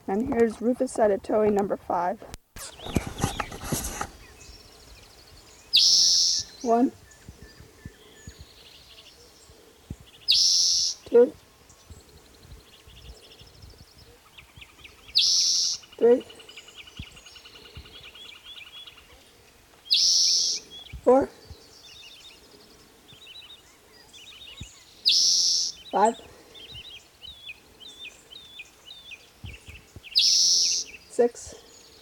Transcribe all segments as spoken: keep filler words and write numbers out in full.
And here's Rufus Sedatoe number five. One, two, three, four, five, six,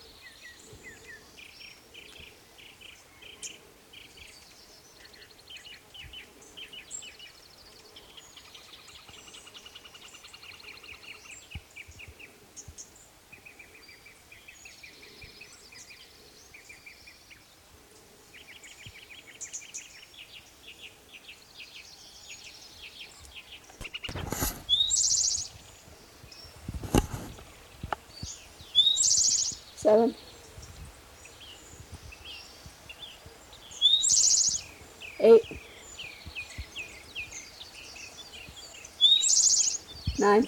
seven, eight, nine,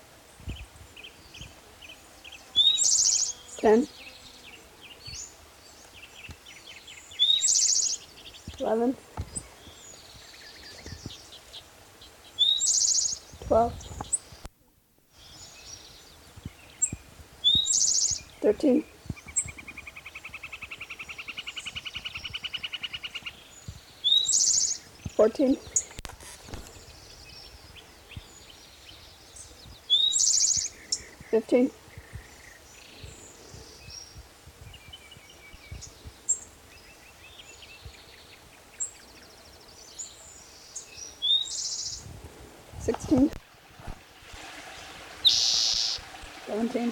ten, eleven, twelve, thirteen, fourteen, fifteen, sixteen, seventeen,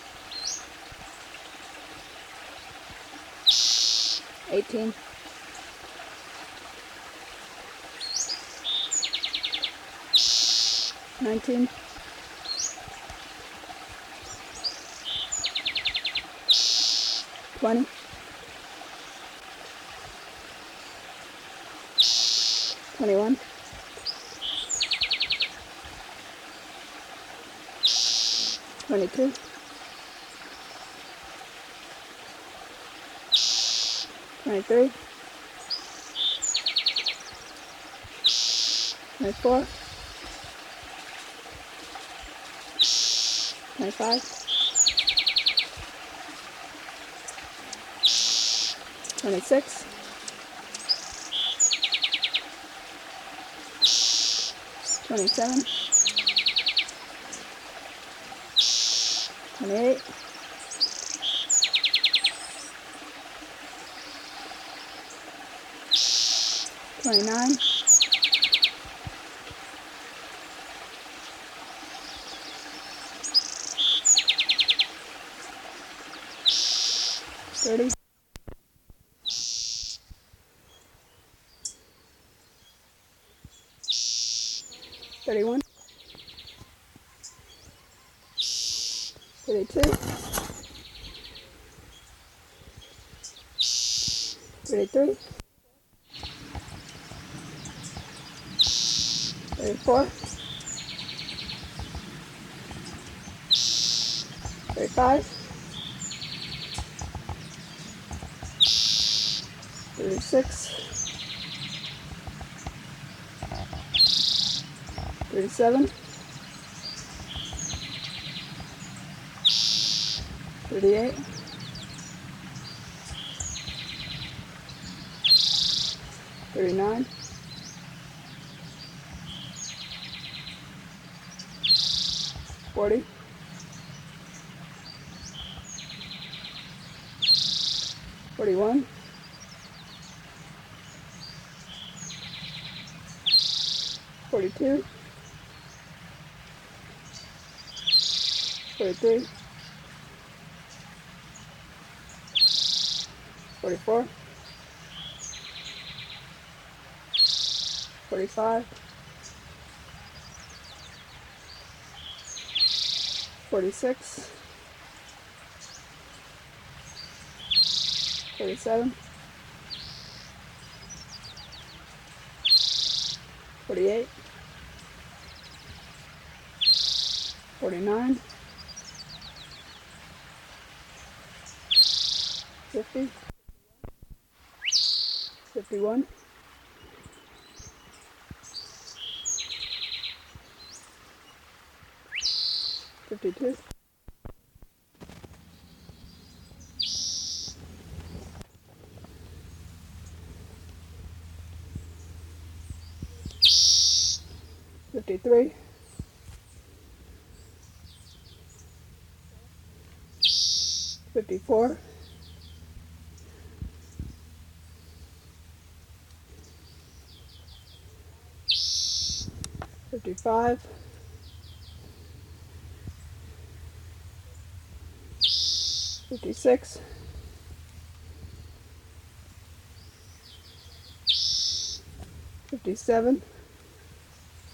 eighteen, nineteen, twenty, twenty-one, twenty-two, twenty-three, twenty-four, twenty-five, twenty-six, twenty-seven, twenty-eight, twenty-nine, thirty, thirty-one, thirty-two, thirty-three, thirty-four, thirty-five, thirty-six, thirty-seven, thirty-eight, thirty-nine, forty, forty-one, forty-two, forty-three, forty-four, forty-five, forty-six, forty-seven, forty-eight, forty-nine, fifty, fifty-one, fifty-two, fifty-three, fifty-four, fifty-five, fifty-six, fifty-seven,